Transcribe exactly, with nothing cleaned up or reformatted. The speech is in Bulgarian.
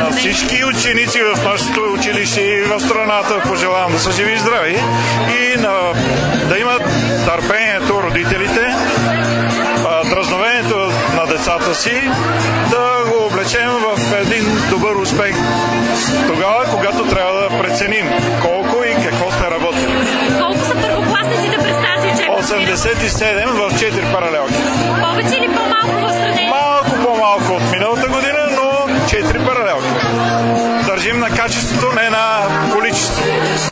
На всички ученици в нашето училище и в страната пожелавам да са живи и здрави и на, да имат търпението родителите, дразновението на децата си, да го облечем в един добър успех тогава, когато трябва да преценим колко и какво сме работили. Колко са първокласниците през тази учебна година? осемдесет и седем в четири паралелки. Повече